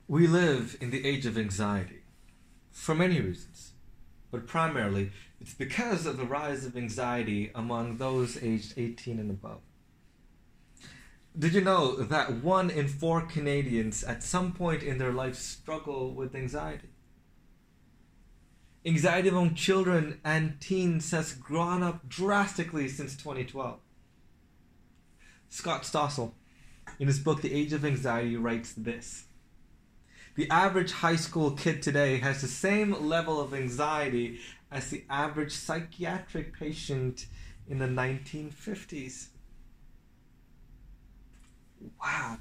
We live in the age of anxiety for many reasons, but primarily it's because of the rise of anxiety among those aged 18 and above. Did you know that 1 in 4 Canadians at some point in their life struggle with anxiety? Anxiety among children and teens has gone up drastically since 2012. Scott Stossel, in his book The Age of Anxiety, writes this: the average high school kid today has the same level of anxiety as the average psychiatric patient in the 1950s. Wow.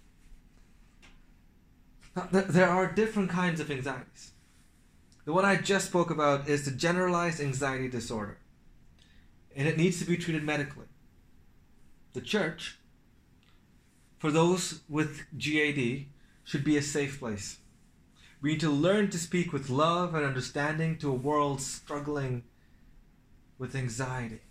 Now, there are different kinds of anxieties. The one I just spoke about is the generalized anxiety disorder, and it needs to be treated medically. The church, for those with GAD, should be a safe place. We need to learn to speak with love and understanding to a world struggling with anxiety.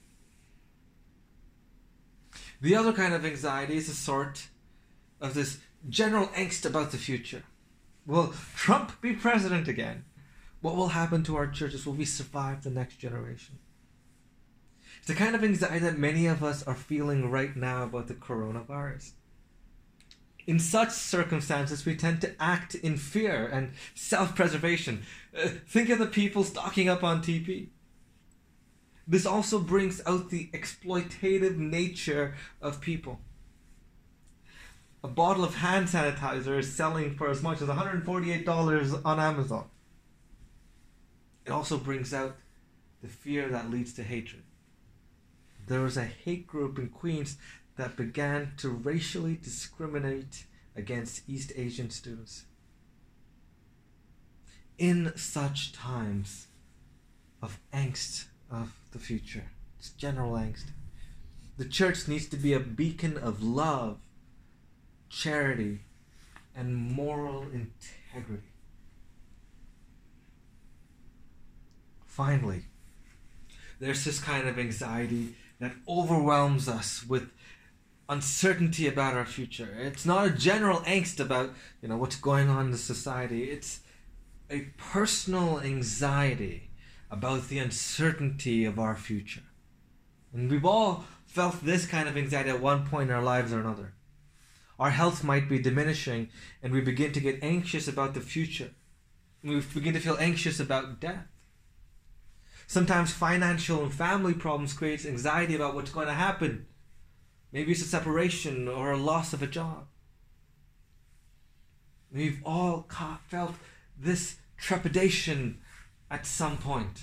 The other kind of anxiety is a sort of this general angst about the future. Will Trump be president again? What will happen to our churches? Will we survive the next generation? It's the kind of anxiety that many of us are feeling right now about the coronavirus. In such circumstances, we tend to act in fear and self-preservation. Think of the people stocking up on TP. This also brings out the exploitative nature of people. A bottle of hand sanitizer is selling for as much as $148 on Amazon. It also brings out the fear that leads to hatred. There was a hate group in Queens that began to racially discriminate against East Asian students. In such times of angst of the future, it's general angst, the church needs to be a beacon of love, charity, and moral integrity. Finally, there's this kind of anxiety that overwhelms us with uncertainty about our future. It's not a general angst about, what's going on in the society. It's a personal anxiety about the uncertainty of our future. And we've all felt this kind of anxiety at one point in our lives or another. Our health might be diminishing and we begin to get anxious about the future. We begin to feel anxious about death. Sometimes financial and family problems create anxiety about what's going to happen. Maybe it's a separation or a loss of a job. We've all felt this trepidation at some point.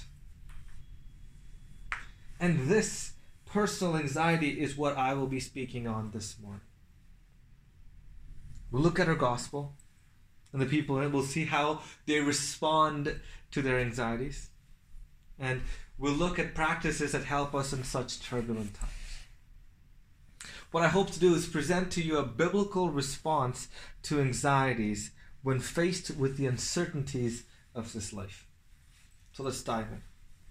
And this personal anxiety is what I will be speaking on this morning. We'll look at our gospel and the people in it. We'll see how they respond to their anxieties. And we'll look at practices that help us in such turbulent times. What I hope to do is present to you a biblical response to anxieties when faced with the uncertainties of this life. So let's dive in.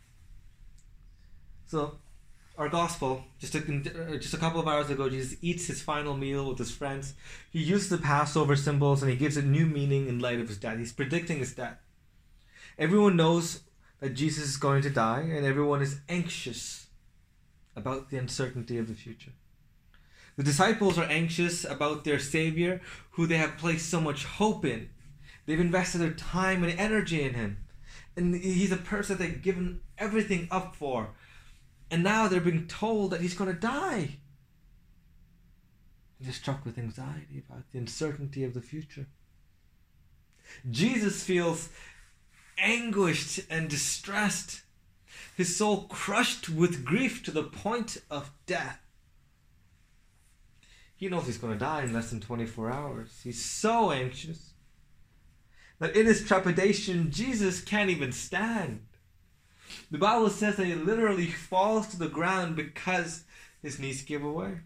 So, our gospel, just a couple of hours ago, Jesus eats his final meal with his friends. He uses the Passover symbols and he gives it new meaning in light of his death. He's predicting his death. Everyone knows that Jesus is going to die, and everyone is anxious about the uncertainty of the future. The disciples are anxious about their Savior, who they have placed so much hope in. They've invested their time and energy in him. And he's a person they've given everything up for. And now they're being told that he's going to die. They're struck with anxiety about the uncertainty of the future. Jesus feels anguished and distressed, his soul crushed with grief to the point of death. He knows he's going to die in less than 24 hours. He's so anxious that in his trepidation, Jesus can't even stand. The Bible says that he literally falls to the ground because his knees give away.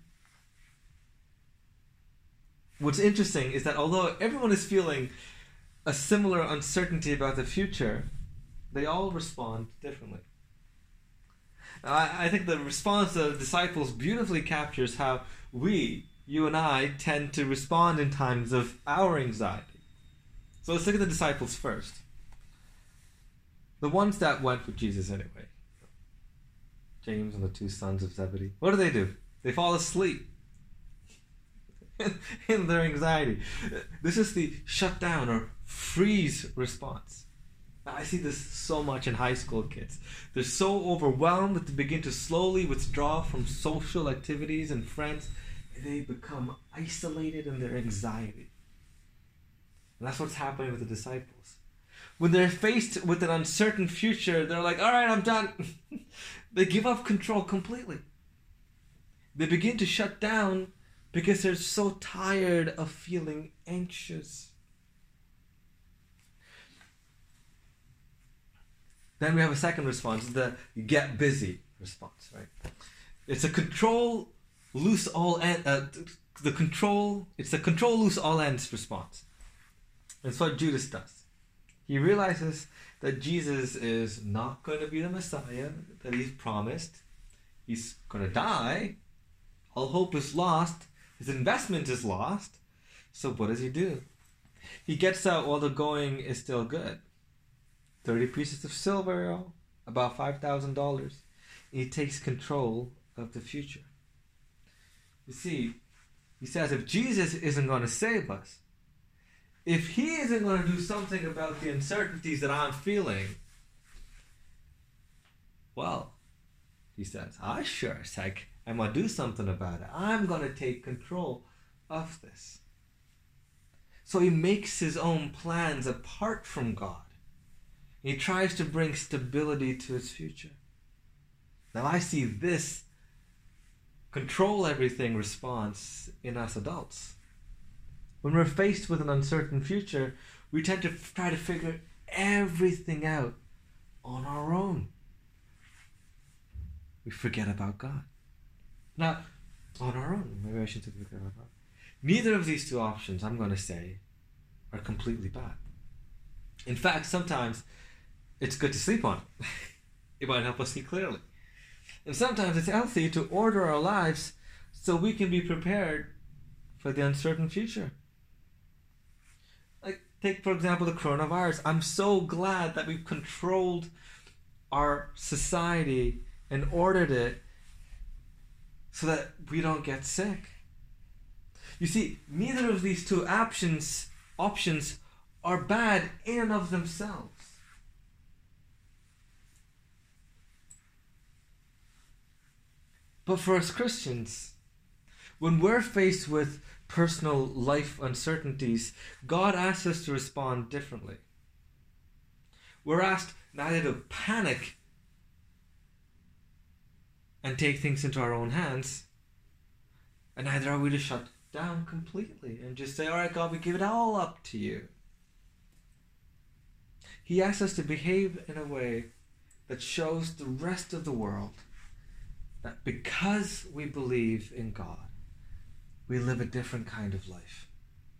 What's interesting is that although everyone is feeling a similar uncertainty about the future, they all respond differently. I think the response of the disciples beautifully captures how we, you and I, tend to respond in times of our anxiety. So let's look at the disciples first. The ones that went with Jesus anyway. James and the two sons of Zebedee. What do? They fall asleep in their anxiety. This is the shut down or freeze response. I see this so much in high school kids. They're so overwhelmed that they begin to slowly withdraw from social activities and friends. And they become isolated in their anxiety. And that's what's happening with the disciples. When they're faced with an uncertain future, they're like, all right, I'm done. They give up control completely. They begin to shut down because they're so tired of feeling anxious. Then we have a second response, the get busy response, right? It's a control, loose all end. It's a control, loose all ends response. It's what Judas does. He realizes that Jesus is not going to be the Messiah that he's promised. He's going to die. All hope is lost. His investment is lost. So what does he do? He gets out while the going is still good. 30 pieces of silver, about $5,000. He takes control of the future. You see, he says if Jesus isn't going to save us, if he isn't going to do something about the uncertainties that I'm feeling, well, he says, I sure as heck am going to do something about it. I'm going to take control of this. So he makes his own plans apart from God. He tries to bring stability to his future. Now I see this control everything response in us adults. When we're faced with an uncertain future, we tend to try to figure everything out on our own. We forget about God. Now, on our own, maybe I should forget about God. Neither of these two options, I'm going to say, are completely bad. In fact, sometimes it's good to sleep on it. It might help us see clearly. And sometimes it's healthy to order our lives so we can be prepared for the uncertain future. Like, take, for example, the coronavirus. I'm so glad that we've controlled our society and ordered it so that we don't get sick. You see, neither of these two options are bad in and of themselves. But for us Christians, when we're faced with personal life uncertainties, God asks us to respond differently. We're asked neither to panic and take things into our own hands, and neither are we to shut down completely and just say, all right, God, we give it all up to you. He asks us to behave in a way that shows the rest of the world that because we believe in God, we live a different kind of life.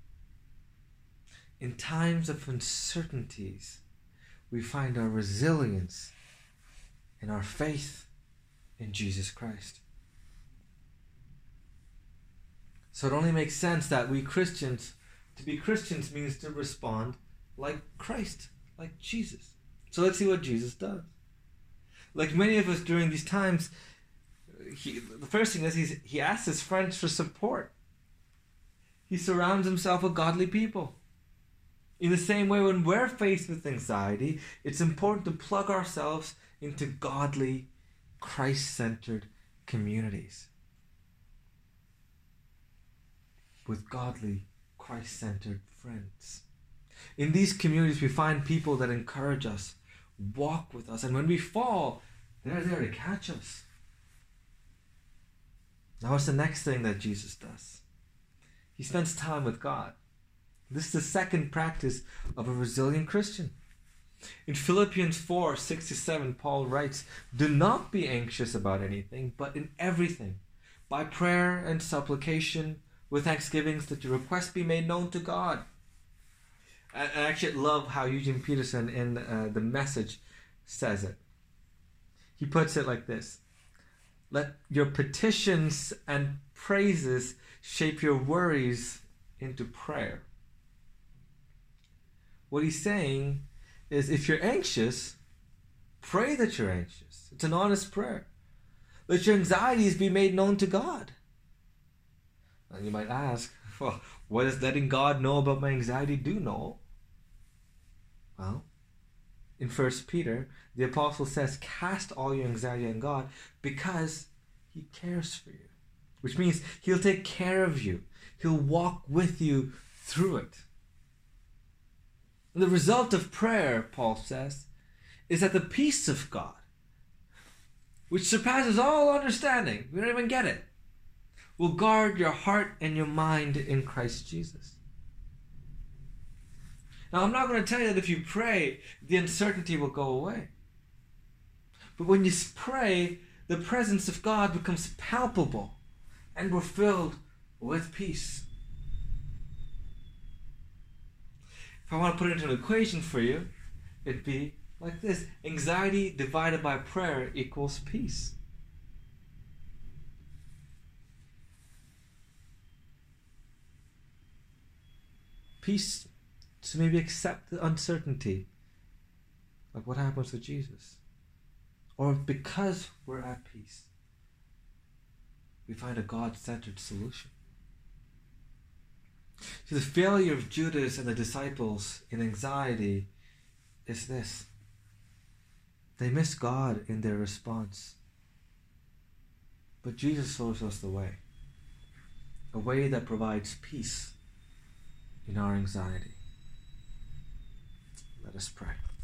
In times of uncertainties, we find our resilience in our faith in Jesus Christ. So it only makes sense that we Christians, to be Christians means to respond like Christ, like Jesus. So let's see what Jesus does. Like many of us during these times, the first thing is he asks his friends for support. He surrounds himself with godly people. In the same way, when we're faced with anxiety, it's important to plug ourselves into godly, Christ-centered communities. With godly, Christ-centered friends. In these communities, we find people that encourage us, walk with us, and when we fall, they're there to catch us. Now, what's the next thing that Jesus does? He spends time with God. This is the second practice of a resilient Christian. In Philippians 4:6-7, Paul writes, "Do not be anxious about anything, but in everything, by prayer and supplication, with thanksgivings, that your requests be made known to God." I actually love how Eugene Peterson in The Message says it. He puts it like this: let your petitions and praises shape your worries into prayer. What he's saying is if you're anxious, pray that you're anxious. It's an honest prayer. Let your anxieties be made known to God. And you might ask, well, what does letting God know about my anxiety do, Noel? Well, in 1 Peter, the apostle says, cast all your anxiety on God because he cares for you. Which means he'll take care of you. He'll walk with you through it. And the result of prayer, Paul says, is that the peace of God, which surpasses all understanding, we don't even get it, will guard your heart and your mind in Christ Jesus. Now, I'm not going to tell you that if you pray, the uncertainty will go away. But when you pray, the presence of God becomes palpable and we're filled with peace. If I want to put it into an equation for you, it'd be like this. Anxiety divided by prayer equals peace. Peace to maybe accept the uncertainty of what happens with Jesus. Or because we're at peace, we find a God-centered solution. See, the failure of Judas and the disciples in anxiety is this. They miss God in their response. But Jesus shows us the way. A way that provides peace in our anxiety. Let us pray.